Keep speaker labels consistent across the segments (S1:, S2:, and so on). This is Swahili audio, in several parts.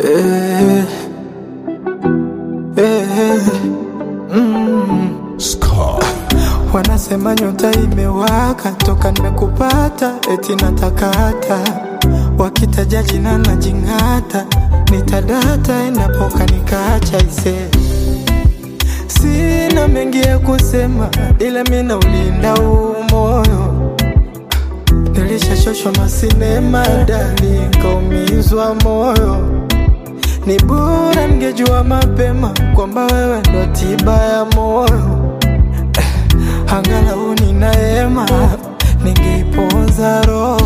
S1: Eh, eh, Wanasema nyota imewaka toka nimekupata, eti natakata. Wakitaja jina na jingata, nitadata inapoka nikaacha ise. Sina mengi ya kusema, ila mina ulinda moyo. Nilishachoshwa masinema dali, nikaumizwa moyo. Ni bora ningejua mapema kwamba wewe ndo tiba ya moyo. Angalau ninaema, ningeiponza roho.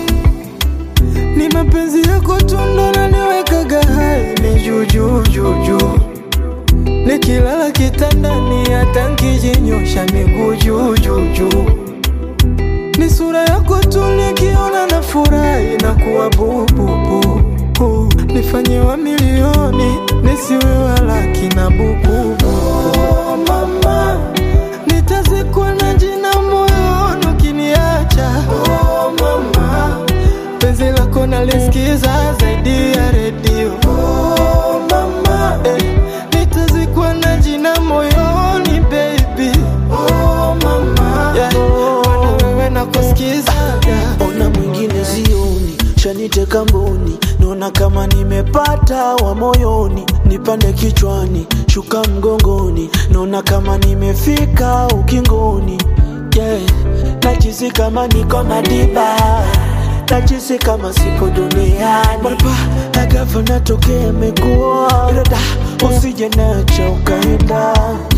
S1: Ni mapenzi yako tu ndo naniwekaga hai, ni juu juu juu juu. Nikilala kitandani hata nikijinyosha miguu juu juu juu. Ni sura yako tu nikiona nafurahi na kuwa bubu. Nifanye wa milioni, nisiwe wa laki na buku. Oh mama, nitazikwa na jina moyoni ukiniacha. Oh mama, penzi lako nalisikiza zaidi ya redio. Oh mama, nitazikwa na jina moyoni baby. Oh mama, wana wewe nakusikiza.
S2: Ona mwingine zioni, shaniteka mboni. Naona kama nimepata wa moyoni. Nipande kichwani, shuka mgongoni. Naona kama nimefika ukingoni. Yeah, najisi kama niko Madiba, najisi kama sipo duniani. Marapa, agafa natokea mekuwa Irada, usije nacha ukaenda.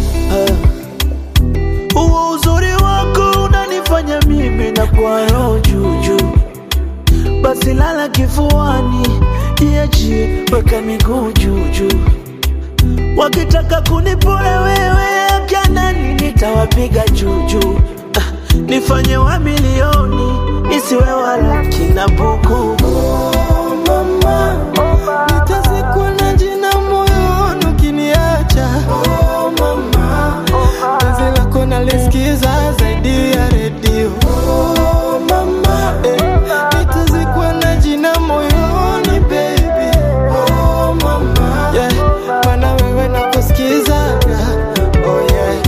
S2: Uo uzuri wako unanifanya mimi na kwa roho juju. Basi lala kifuani, iachie weka miguu juju. Wakitaka kunipore wewe akanani, nitawapiga juju. Nifanye wa milioni, nisiwe wa laki na buku.
S1: Oh mama, nitazikwa na jina moyoni ukiniacha. Oh mama, penzi lako nalisikiza zaidi ya redio. Oh mama, nitazikwa na jina moyoni baby. Oh mama, yeah, mana wewe nakusikiza. Oh yeah.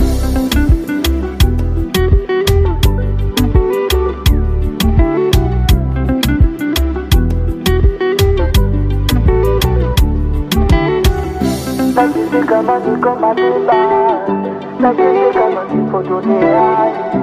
S2: Najisi kama niko Madiba, najisi kama sipo duniani.